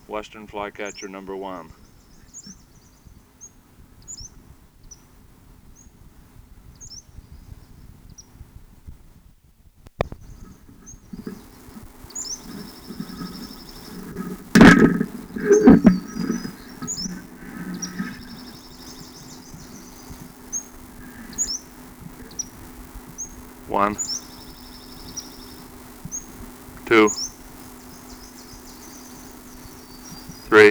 Western flycatcher number 1. One, two, three,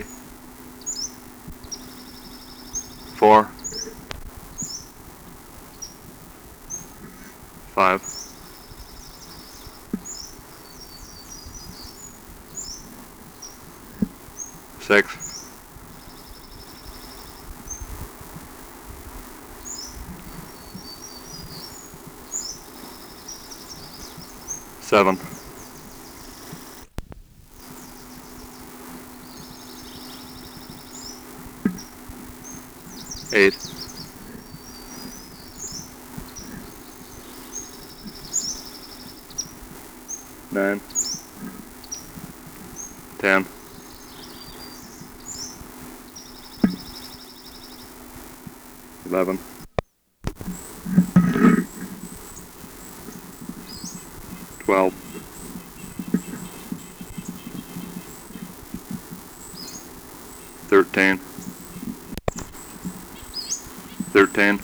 four, 5, 6, 7, 8, 9, 10, 11, 12, 13, 13,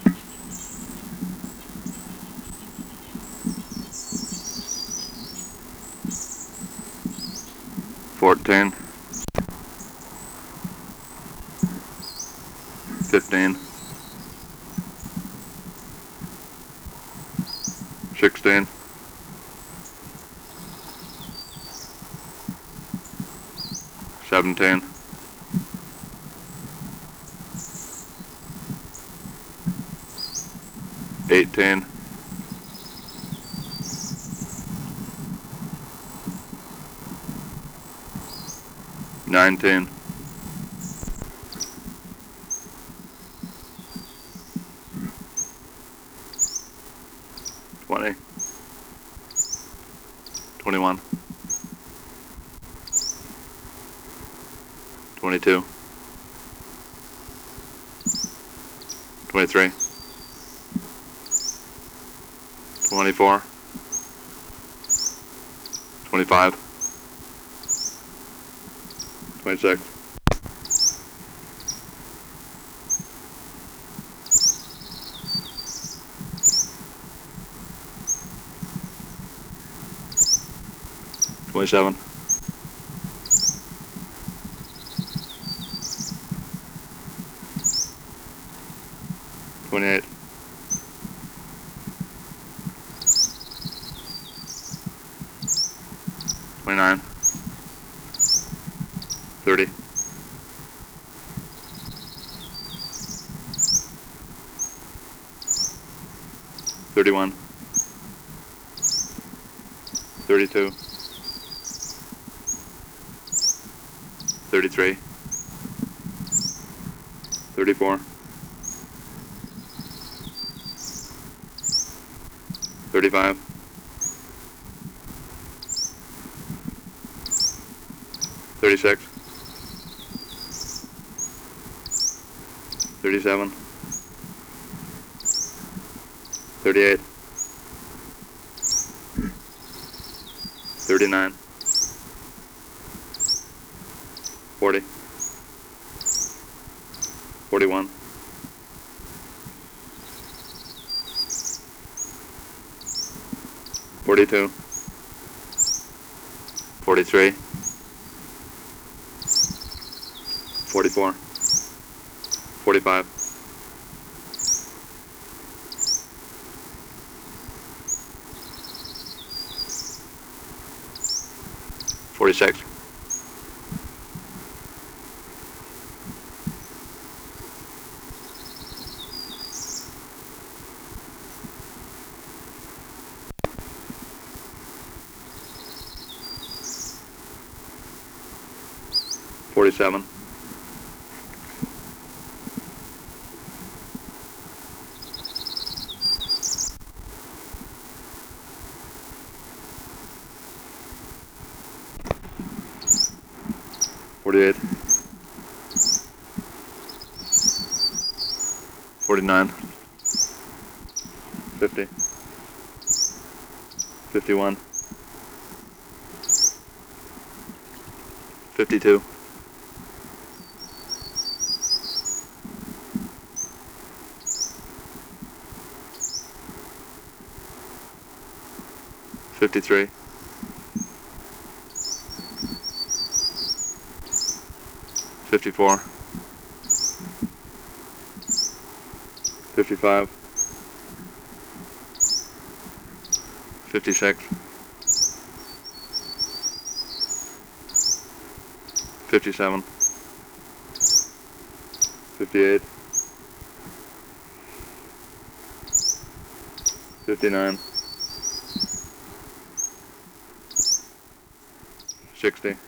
14, 15, 16, 17, 18, 19, 20, 21, 22, 23, 24, 25, 26, 27, 28, 29, 30, 31, 32, 33, 34, 35, 36, 37, 38, 39, 40, 41, 42, 43, 44, 45, 46, 47, 48, 48, 49, 50, 51, 52, 53, 54, 55, 56, 57, 58, 59, 60,